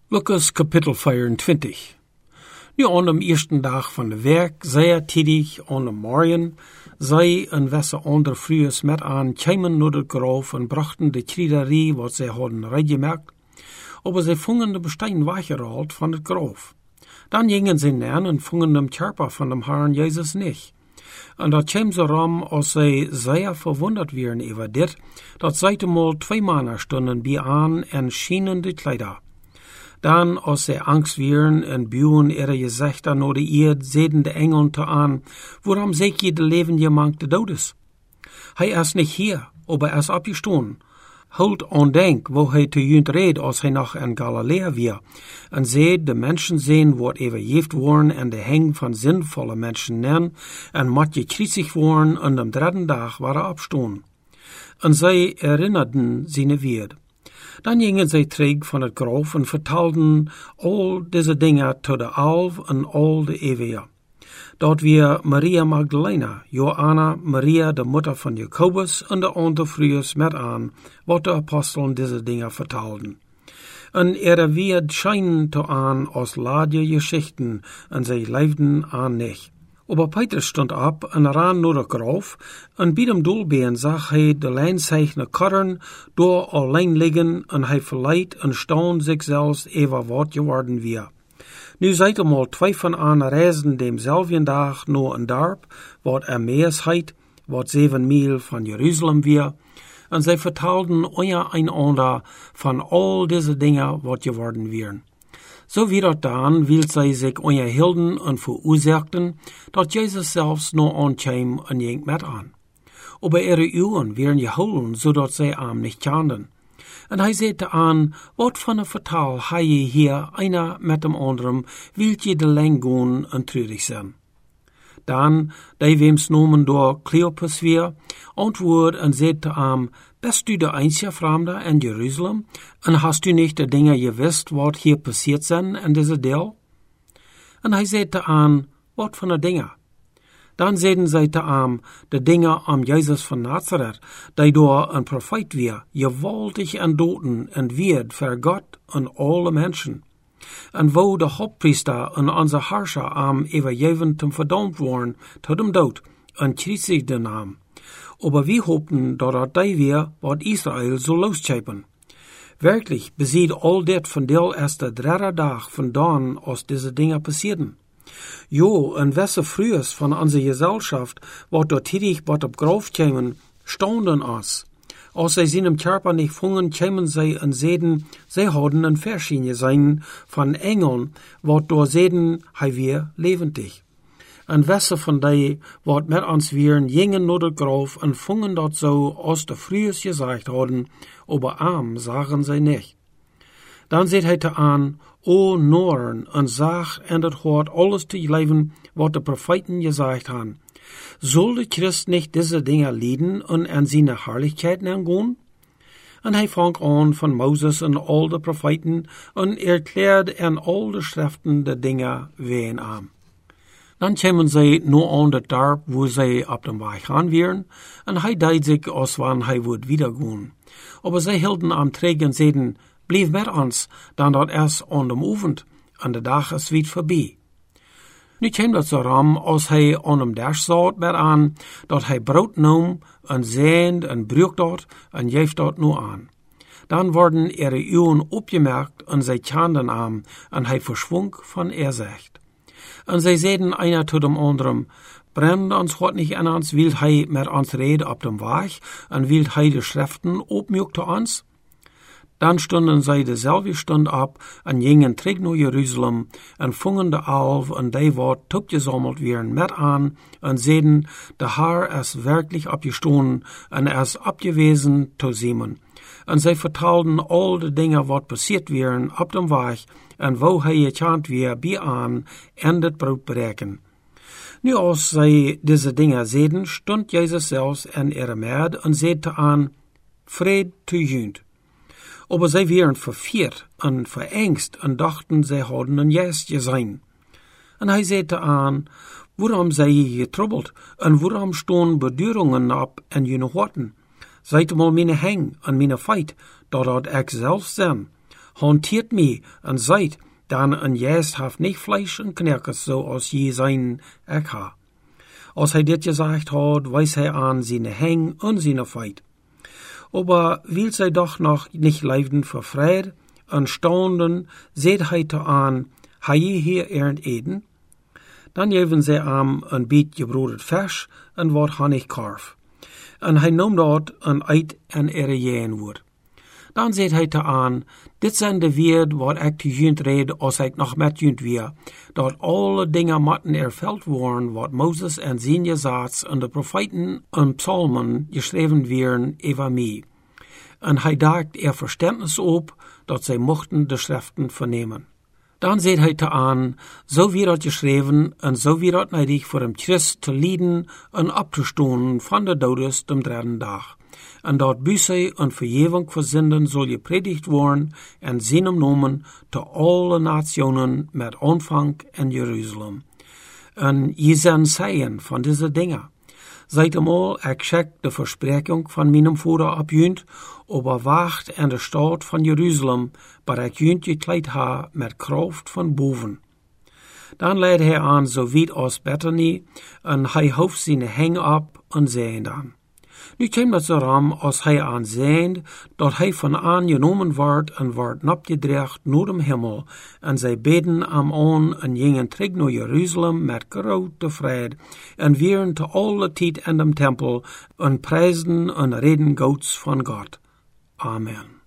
Lukas kapitel 24. Nu aan de eerste dag van de week, zeer tidig aan de morgen, zij en wesse andere vroeges met aan kwamen naar het graf en brachten de kriederie wat zij hadden rechtgemaakt, aber zij vungen de besteen weggehaald van het graf. Dan gingen zij naar en vungen de Körper van de Herrn Jezus niet. En dat kwam zo ram, als zij zeer verwundert werden over dit, dat zij temal 2 mannen stonden bij aan en schienen de kleider. Dan, als zij angst werden en buwen ihre gezichten naar de eerd, zeiden de Engel te aan, waarom zeg je de levende mank de dodes? Hij is niet hier, aber is opgestaan. Houd aan denk, wo hij te junt reed, als hij nog in Galilea weer, en zei de mensen zijn wat overgeeft worden en de heng van zinvolle mensen nen, en mat je kriezig worden, en de derde dag waren opstaan. En zij herinnerden zijn weer. Dan gingen zij terug van het graf en vertelden al deze dingen tot de 11 en al de eeuwen. Dat weer Maria Magdalena, Johanna, Maria de moeder van Jacobus en de andere vroegers met aan, wat de apostelen deze dingen vertelden. En weer schijnen te aan als laatje geschichten en zij leefden aan niet. Aber Petrus stond op en ran naar het graf, en bij dem doelbeen zag hij de lijnzeichende karren door alleen liggen, en hij verleidt en staunde zichzelf over wat geworden weer. Nu zijt eenmaal 2 van aan reizen demzelfden dag naar een dorp, wat Emmaus heet, wat 7 mijl van Jeruzalem weer, en zij vertelden einander van al deze dingen wat geworden weer. So wie dat dan, wil zij zich onderhielden en veroorzaakten, dat Jezus zelfs nog aankwam en ging met aan. Aber ihre oren werden gehouden, zodat zij hem niet kenden. En hij zei aan, wat van een vertaal hij je hier, einer met dem anderen, wilt je de leng gaan en treurig zijn. Dan, die weems nomen door Cleopas weer, antwoord en zei te hem, bist du de einzige Fremde in Jeruzalem? En hast du nicht de dingen gewusst, wat hier passiert zijn in deze deel? En hij zei te aan, wat van de dingen? Dan zeiden zij te hem, de dingen am Jezus van Nazareth, die door een profeet weer, gewaltig en doden en weerd voor God en alle mensen. En wo de hoofdpriester en onze Herrscher am overgeven te verdampt worden, tot dem dood, en kriezigde naam. Aber wir hoopten dat die weer wat Israël zo loschepen. Werkelijk beziet al dit van deel is de 3e dag vandaan als deze dingen passierden. Jo, en wesse vroegers van onze Gesellschaft, wat dort tidig wat op graf kwamen, staunden ons. Als zij zijn Körper nicht vungen, kwamen zij en zeiden, zij hadden een verschijning zijn van Engeln, wat door zeiden, hij weer levendig. En wesse van die, wat met ons wieren, gingen naar het graf en vungen dat zo, als de vroegers gezegd hadden, aber arm zagen zij niet. Dan zegt hij te aan, o Noren, en zag en het hoort alles te leven, wat de profeten gezegd hadden. Zal de Christ niet deze dingen lijden en aan zijn herrlichkeit gaan? En hij vangt aan van Moses en al de profeten en erklärt in al de schriften de dingen ween aan. Dan kwamen zij nu aan het dorp, wo zij op dem weg gaan waren, en hij deed zich als wanneer hij would wiedergaan. Aber zij hielden am terug en zeiden, blijf met ons, dan dat is aan dem avond, en de dag is weer voorbij. Nu kwam dat zo ram, als hij aan dem dash zat met aan, dat hij brood nam, en zeend en bruik dat, en geeft dat nu aan. Dan worden ihre ogen opgemerkt, en zij kenden aan, en hij verschwonk van zicht. En zij zeiden einer tot dem anderen, brennt ons God niet aan ons, wil hij met ons reden op dem weg, en wil hij de schriften opmjukte ons? Dan stonden zij dezelfde stund op, en gingen terug naar Jeruzalem, en vungen de 11 en die wat topgezameld werden met aan, en zeiden, de Herr is werkelijk opgestaan, en is opgewezen te Simon. En zij vertelden al de dingen wat passiert werden op dem weg, en wo hij gekend weer bij aan, en het brood bereiken. Nu als zij deze dingen zeiden, stond Jezus zelfs in ihre midden en zei te aan, vrede te junt. Aber zij waren vervierd en verengst en dachten zij hadden een geest gezien. En hij zei te aan, waarom zij je getroubled en waarom staan bedurungen op en jullie harten? Zijt mal mijn heng en mijn feit, dat ik zelf zijn. hanteert mij en zijt dan een Jeest haft niet vlees en knerkes, zoals je zijn ik ha. Als hij dit gezegd had, wijst hij aan zijn heng en zijn feit. Aber wil zij doch nog niet leven voor vrede, en staunden, zet hij te aan, ha je hier ernd eten? Dan geven zij hem een beetje gebroederd vers en wat honigkorf. En hij noemt dat een uit en erejeen woord. Dan zet hij te aan, dit zijn de woorden wat ik te junt rede als ik nog met junt weer, dat alle dingen moeten ervuld worden wat Moses en zijn gezaats en de profeten en psalmen geschreven werden over mij. En hij daagt verständnis op, dat zij mochten de schriften vernemen. Dan zet hij te aan, zo wie dat geschreven en zo wie dat neidig voor hem Christ te lijden en op te stonen van de dodes de derde dag. En dat busse en vergeving voor zinden zal gepredigt worden en zijn nomen te alle nationen met aanvang in Jeruzalem. En je zijn zeien van deze dingen. Zijt eenmaal, ik check de verspreking van mijn vader op junt, overwacht in de stad van Jeruzalem, waar ik junt gekleed ha met kracht van boven. Dan leidt hij aan zo wiet als Bethany, en hij hoeft zijn heng op en zei dan. Nu komt het erom, als hij aanzien, dat hij van aangenomen wordt en wordt opgedreigd naar de hemel, en zij beden hem aan en gingen terug naar Jeruzalem met grote vrede, en wieren te alle tijd in de tempel, en prijzen en reden Gods van God. Amen.